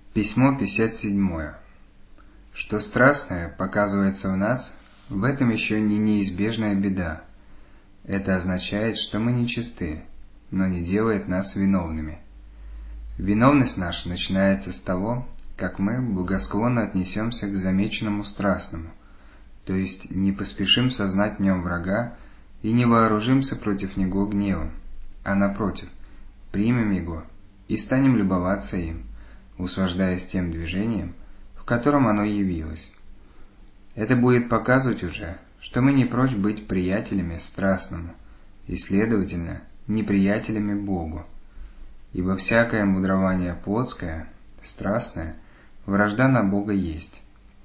Письмо 57. Что страстное показывается в нас, в этом еще не неизбежная беда. Это означает, что мы нечисты, но не делает нас виновными. Виновность наша начинается с того, как мы благосклонно отнесемся к замеченному страстному, то есть не поспешим сознать в нем врага и не вооружимся против него гневом, а напротив, примем его и станем любоваться им, услаждаясь тем движением, в котором оно явилось. Это будет показывать уже, что мы не прочь быть приятелями страстному и, следовательно, неприятелями Богу, ибо всякое мудрование плотское, страстное, вражда на Бога есть.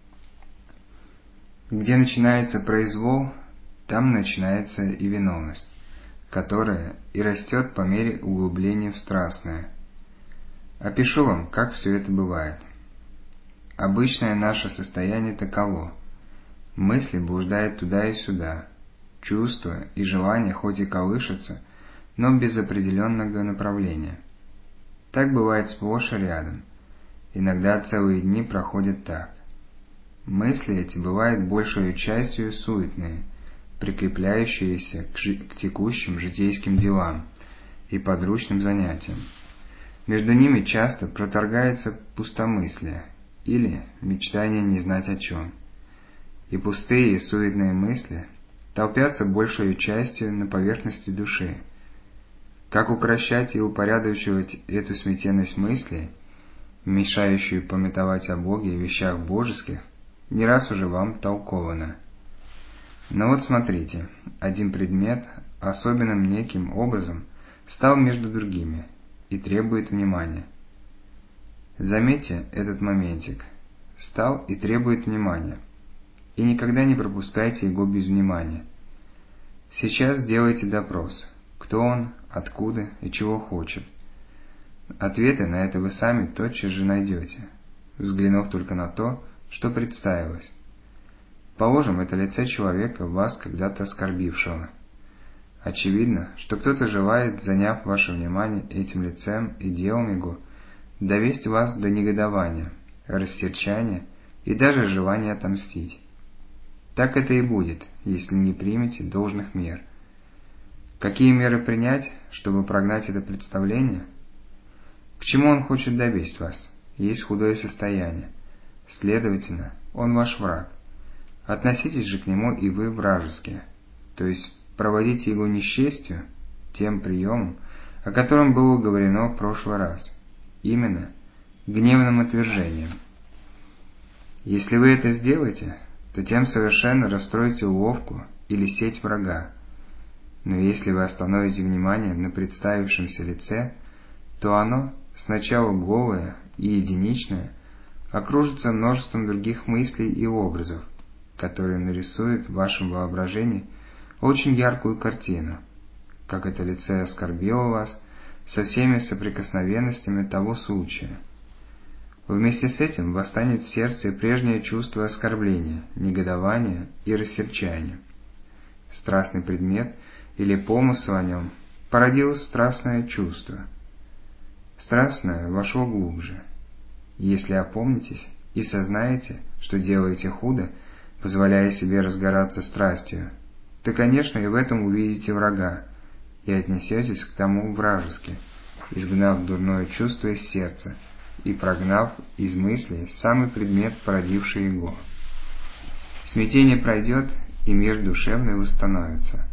Где начинается произвол, там начинается и виновность, которая и растет по мере углубления в страстное. Опишу вам, как все это бывает. Обычное наше состояние таково. Мысли блуждают туда и сюда, чувства и желания хоть и колышутся, но без определенного направления. Так бывает сплошь и рядом. Иногда целые дни проходят так. Мысли эти бывают большей частью суетные, прикрепляющиеся к текущим житейским делам и подручным занятиям. Между ними часто проторгается пустомыслие или мечтание не знать о чем. И пустые и суетные мысли толпятся большей частью на поверхности души. Как укрощать и упорядочивать эту сметенность мыслей, мешающую памятовать о Боге и вещах божеских, не раз уже вам толковано. Но вот смотрите, один предмет особенным неким образом стал между другими и требует внимания. Заметьте этот моментик. Стал и требует внимания. И никогда не пропускайте его без внимания. Сейчас делайте допрос. Кто он, откуда и чего хочет. Ответы на это вы сами тотчас же найдете, взглянув только на то, что представилось. Положим, это лице человека, вас когда-то оскорбившего. Очевидно, что кто-то желает, заняв ваше внимание этим лицем и делом его, довести вас до негодования, рассерчания и даже желания отомстить. Так это и будет, если не примете должных мер. Какие меры принять, чтобы прогнать это представление? К чему он хочет довести вас? Есть худое состояние. Следовательно, он ваш враг. Относитесь же к нему и вы вражеские, то есть проводите его несчастью тем приемом, о котором было говорено в прошлый раз, именно гневным отвержением. Если вы это сделаете, то тем совершенно расстроите уловку или сеть врага. Но если вы остановите внимание на представившемся лице, то оно, сначала голое и единичное, окружится множеством других мыслей и образов, которые нарисуют в вашем воображении очень яркую картину, как это лице оскорбило вас со всеми соприкосновенностями того случая. Вместе с этим восстанет в сердце прежнее чувство оскорбления, негодования и рассерчания. Страстный предмет или помысл о нем породил страстное чувство. Страстное вошло глубже. Если опомнитесь и сознаете, что делаете худо, позволяя себе разгораться страстью, то, конечно, и в этом увидите врага, и отнесетесь к тому вражески, изгнав дурное чувство из сердца и прогнав из мысли самый предмет, породивший его. Смятение пройдет, и мир душевный восстановится.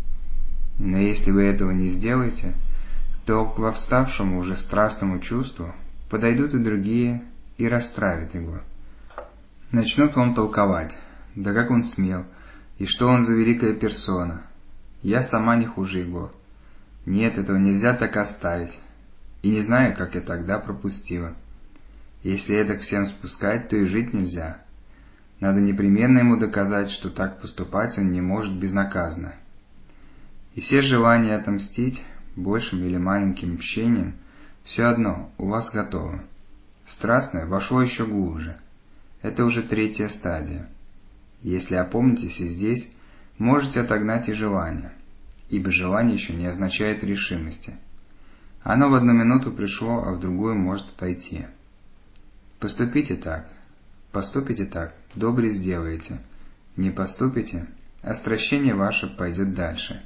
Но если вы этого не сделаете, то к восставшему уже страстному чувству подойдут и другие и растравят его. Начнут вам толковать, да как он смел, и что он за великая персона. Я сама не хуже его. Нет, этого нельзя так оставить. И не знаю, как я тогда пропустила. Если это всем спускать, то и жить нельзя. Надо непременно ему доказать, что так поступать он не может безнаказанно. И все желания отомстить, большим или маленьким мщением, все одно, у вас готово. Страстное вошло еще глубже. Это уже третья стадия. Если опомнитесь и здесь, можете отогнать и желание, ибо желание еще не означает решимости. Оно в одну минуту пришло, а в другую может отойти. Поступите так, добре сделаете. Не поступите, остращение ваше пойдет дальше.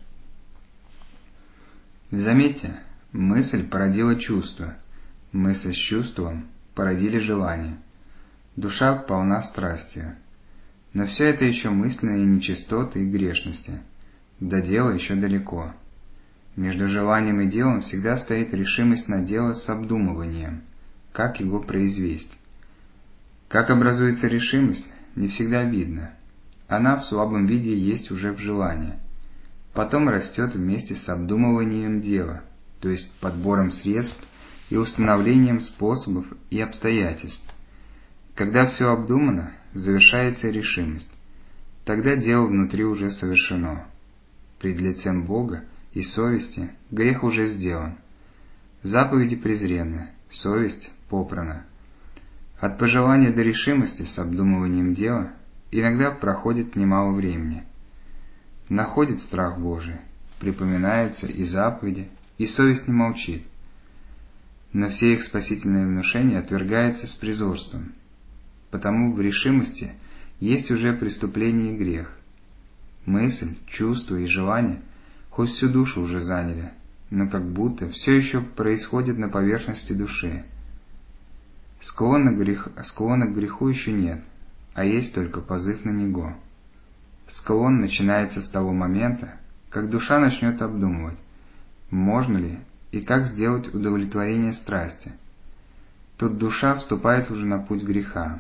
Заметьте, мысль породила чувство, мысль с чувством породили желание. Душа полна страстью. Но все это еще мысленные нечистоты и грешности. До дела еще далеко. Между желанием и делом всегда стоит решимость на дело с обдумыванием, как его произвести. Как образуется решимость, не всегда видно. Она в слабом виде есть уже в желании. Потом растет вместе с обдумыванием дела, то есть подбором средств и установлением способов и обстоятельств. Когда все обдумано, завершается решимость. Тогда дело внутри уже совершено. Пред лицем Бога и совести грех уже сделан. Заповеди презрены, совесть попрана. От пожелания до решимости с обдумыванием дела иногда проходит немало времени. Находит страх Божий, припоминаются и заповеди, и совесть не молчит. Но все их спасительные внушения отвергаются с презрением. Потому в решимости есть уже преступление и грех. Мысль, чувство и желание хоть всю душу уже заняли, но как будто все еще происходит на поверхности души. Склона к греху еще нет, а есть только позыв на него. Склон начинается с того момента, как душа начнет обдумывать, можно ли и как сделать удовлетворение страсти. Тут душа вступает уже на путь греха.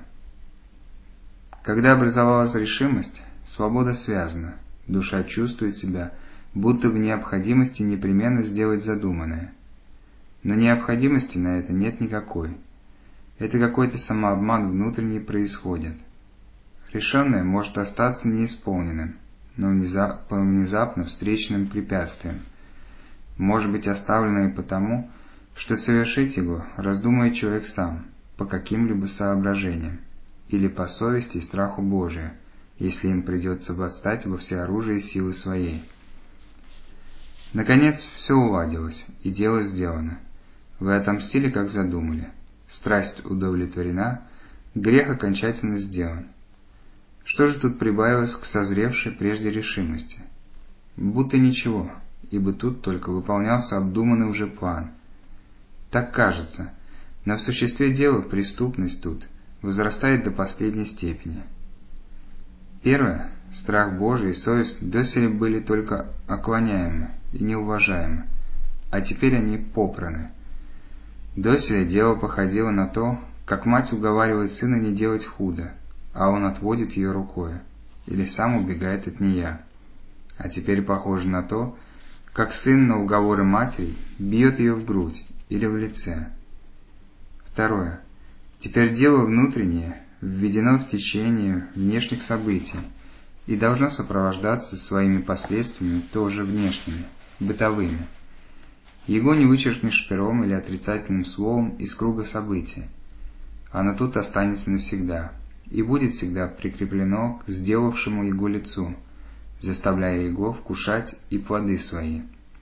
Когда образовалась решимость, свобода связана, душа чувствует себя, будто в необходимости непременно сделать задуманное. Но необходимости на это нет никакой. Это какой-то самообман внутренний происходит. Решенное может остаться неисполненным, но по внезапно встречным препятствиям. Может быть оставленное потому, что совершить его раздумает человек сам, по каким-либо соображениям, или по совести и страху Божию, если им придется восстать во всеоружии силы своей. Наконец, все уладилось, и дело сделано. Вы отомстили, как задумали. Страсть удовлетворена, грех окончательно сделан. Что же тут прибавилось к созревшей прежде решимости? Будто ничего, ибо тут только выполнялся обдуманный уже план. Так кажется, но в существе дела преступность тут возрастает до последней степени. Первое, страх Божий и совесть доселе были только оклоняемы и неуважаемы, а теперь они попраны. Доселе дело походило на то, как мать уговаривает сына не делать худо, а он отводит ее рукой, или сам убегает от нее. А теперь похоже на то, как сын на уговоры матери бьет ее в грудь или в лице. Второе. Теперь дело внутреннее введено в течение внешних событий и должно сопровождаться своими последствиями тоже внешними, бытовыми. Его не вычеркнешь пером или отрицательным словом из круга событий. Оно тут останется навсегда и будет всегда прикреплено к сделавшему его лицу, заставляя его вкушать и плоды свои.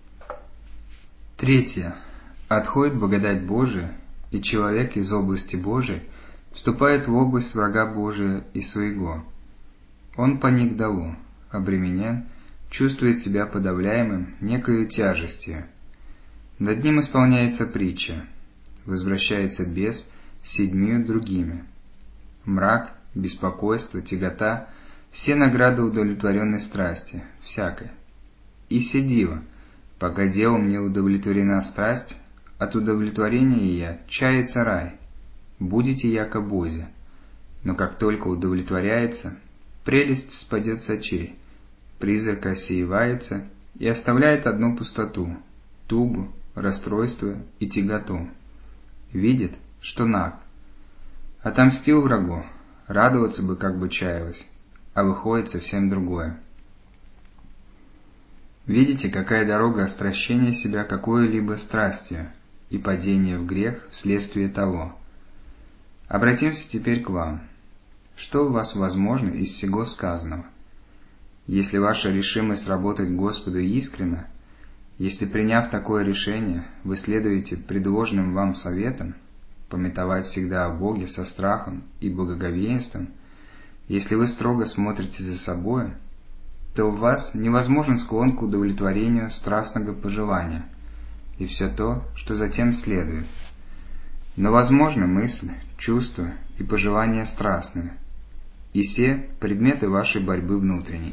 Третье. Отходит благодать Божия, и человек из области Божией вступает в область врага Божия и своего. Он поник долу, обременен, чувствует себя подавляемым некою тяжестью. Над ним исполняется притча. Возвращается бес с 7 другими. Мрак, беспокойство, тягота — все награды удовлетворенной страсти, всякой. И сидиво, пока делом не удовлетворена страсть, от удовлетворения ее чается рай. Будете яко Бозе. Но как только удовлетворяется, прелесть спадет с очей, призрак осеивается и оставляет одну пустоту, тугу, расстройство и тяготу. Видит, что наг. Отомстил врагу, радоваться бы, как бы чаялось, а выходит совсем другое. Видите, какая дорога остращения себя какой-либо страстью и падения в грех вследствие того. Обратимся теперь к вам. Что у вас возможно из всего сказанного? Если ваша решимость работать Господу искренно, если, приняв такое решение, вы следуете предложенным вам советам, памятовать всегда о Боге со страхом и благоговейством, если вы строго смотрите за собой, то в вас невозможен склон к удовлетворению страстного пожелания и все то, что затем следует. Но возможны мысль, чувство и пожелания страстные, и все предметы вашей борьбы внутренней.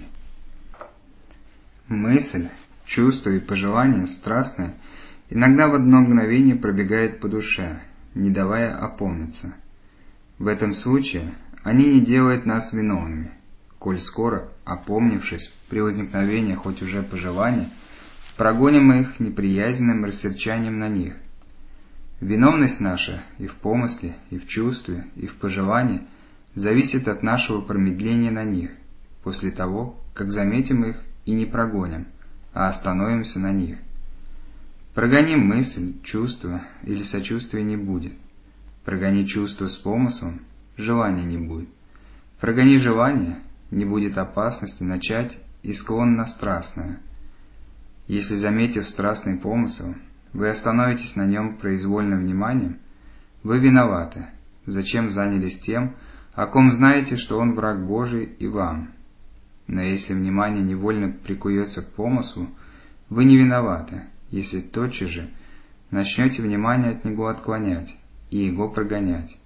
Мысль, чувство и пожелание страстное иногда в одно мгновение пробегает по душе, не давая опомниться. В этом случае они не делают нас виновными, коль скоро, опомнившись при возникновении хоть уже пожелания, прогоним их неприязненным рассерчанием на них. Виновность наша и в помысле, и в чувстве, и в пожелании зависит от нашего промедления на них, после того, как заметим их и не прогоним, а остановимся на них. Прогоним мысль, чувство или сочувствие не будет. Прогони чувство с помыслом, желания не будет. Прогони желание, не будет опасности начать и склон на страстное. Если, заметив страстный помысл, вы остановитесь на нем произвольным вниманием, вы виноваты, зачем занялись тем, о ком знаете, что он враг Божий и вам. Но если внимание невольно прикуется к помыслу, вы не виноваты, если тотчас же начнете внимание от него отклонять и его прогонять.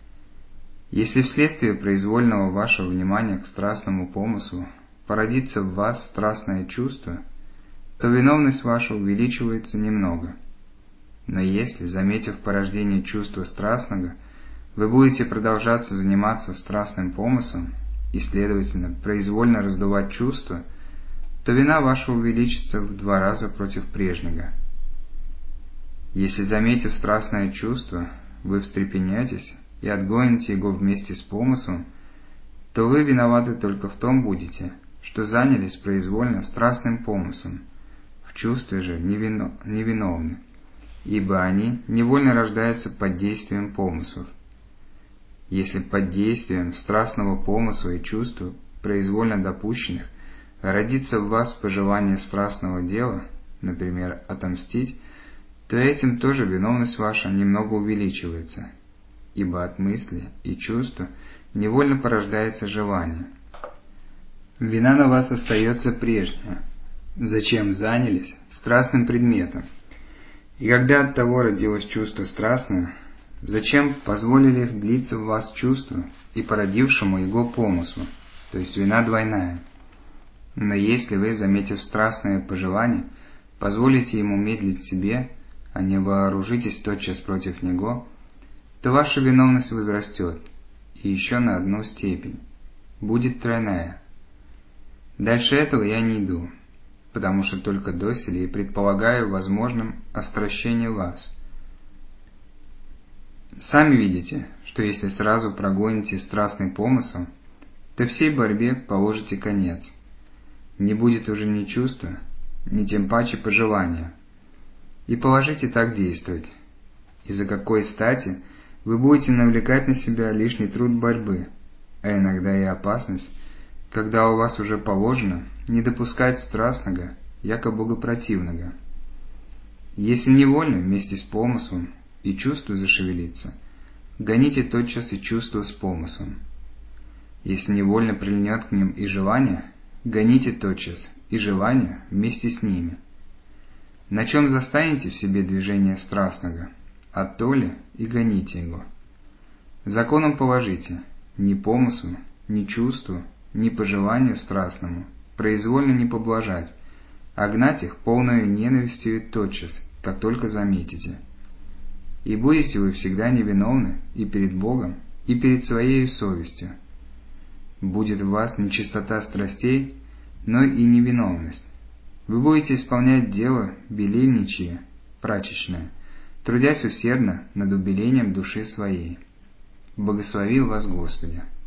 Если вследствие произвольного вашего внимания к страстному помыслу породится в вас страстное чувство, то виновность ваша увеличивается немного. Но если, заметив порождение чувства страстного, вы будете продолжаться заниматься страстным помыслом и, следовательно, произвольно раздувать чувство, то вина ваша увеличится в 2 раза против прежнего. Если, заметив страстное чувство, вы встрепенетесь и отгоните его вместе с помыслом, то вы виноваты только в том будете, что занялись произвольно страстным помыслом, в чувстве же невиновны, ибо они невольно рождаются под действием помыслов. Если под действием страстного помысла и чувства, произвольно допущенных, родится в вас пожелание страстного дела, например, отомстить, то этим тоже виновность ваша немного увеличивается, ибо от мысли и чувства невольно порождается желание. Вина на вас остается прежняя, зачем занялись страстным предметом, и когда от того родилось чувство страстное, зачем позволили их длиться в вас чувству и породившему его помыслу, то есть вина двойная. Но если вы, заметив страстное пожелание, позволите ему медлить в себе, а не вооружитесь тотчас против него, то ваша виновность возрастет, и еще на 1 степень, будет тройная. Дальше этого я не иду, потому что только доселе и предполагаю возможным остращение вас. Сами видите, что если сразу прогоните страстный помысл, то всей борьбе положите конец. Не будет уже ни чувства, ни тем паче пожелания. И положите так действовать. Из-за какой стати вы будете навлекать на себя лишний труд борьбы, а иногда и опасность, когда у вас уже положено не допускать страстного, яко богопротивного. Если невольно вместе с помыслом и чувство зашевелится, гоните тотчас и чувство с помыслом. Если невольно прильнет к ним и желание, гоните тотчас и желание вместе с ними. На чем застанете в себе движение страстного, оттоле и гоните его. Законом положите, ни помыслу, ни чувству, ни пожеланию страстному произвольно не поблажать, а гнать их полною ненавистью тотчас, как только заметите. И будете вы всегда невиновны и перед Богом, и перед своей совестью. Будет в вас не чистота страстей, но и невиновность. Вы будете исполнять дело белильничье, прачечное, трудясь усердно над убелением души своей. Благослови вас Господи!